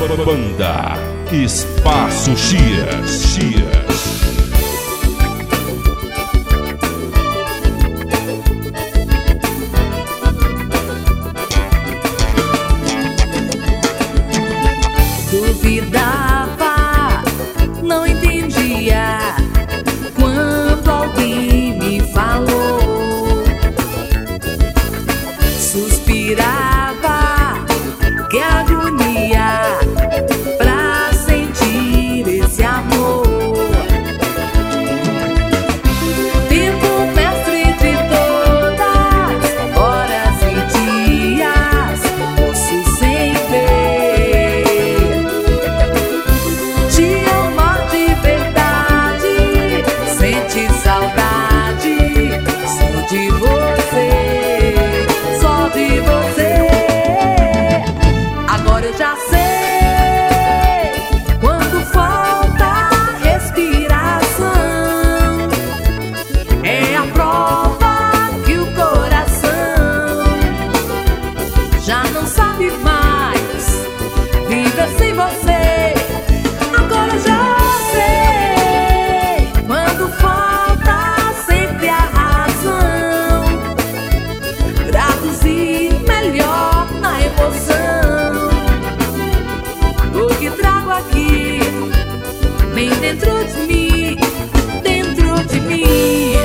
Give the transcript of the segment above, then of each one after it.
Banda Espaço Chias. Duvidava, não entendia quando alguém me falou. Suspirava, que agonia pra sentir esse amor. Tempo mestre de todas horas e dias, ouço sem ver. Te amar de verdade, sente saudade só de você, só de você. Agora eu já sei, quando falta respiração, é a prova que o coração já não sabe mais viver sem você. Agora eu já sei, quando falta sempre a razão, traduzir melhor na emoção o que trago aqui, bem dentro de mim, dentro de mim.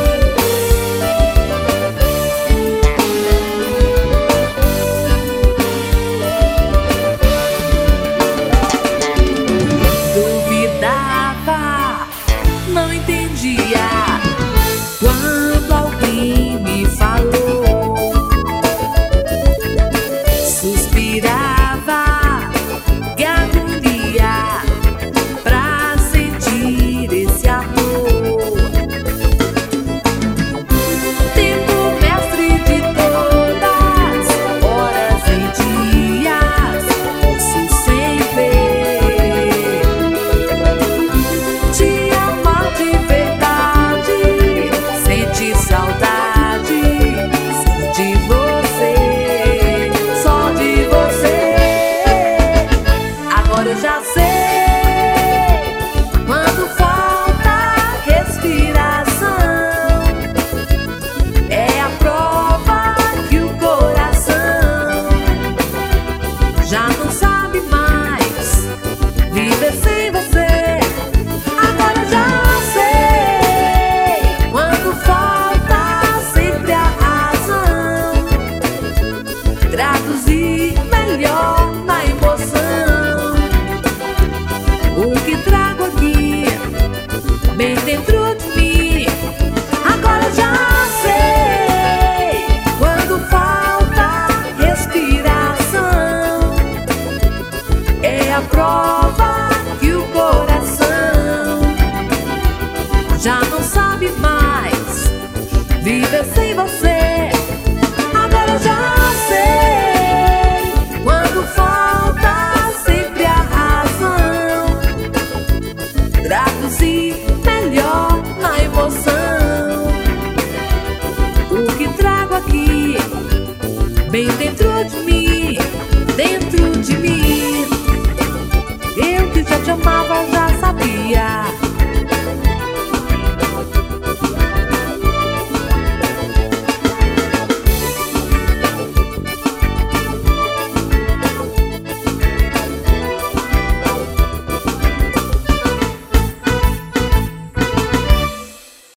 Duvidava, não entendia quando alguém me falou. Suspirava, que agonia pra sentir esse amor. Tempo mestre de todas horas e dias, ouço sem ver. Te amar de verdade, sente saudade só de você, só de você. Agora eu já sei, quando falta respiração, é a prova que o coração já não sabe mais viver sem você. Agora eu já sei, quando falta sempre a razão, traduzir melhor na emoção o que trago aqui, bem dentro de mim. Agora eu já sei, quando falta respiração, é a prova que o coração já não sabe mais viver sem você. Agora eu já sei, quando falta sempre a razão, traduzir melhor na emoção o que trago aqui, bem dentro de mim, dentro de mim. Eu que já te amava, já sabia